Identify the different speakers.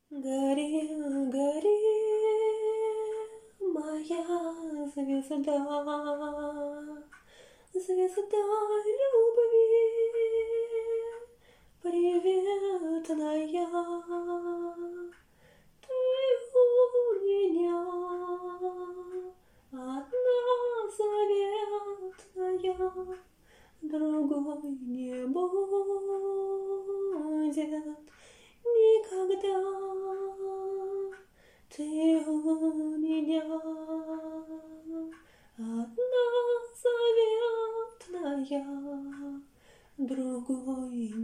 Speaker 1: Гори, гори, моя звезда, звезда любви, приветная. Ты у меня одна заветная, другой не будет никогда. Ты у меня одна заветная, другой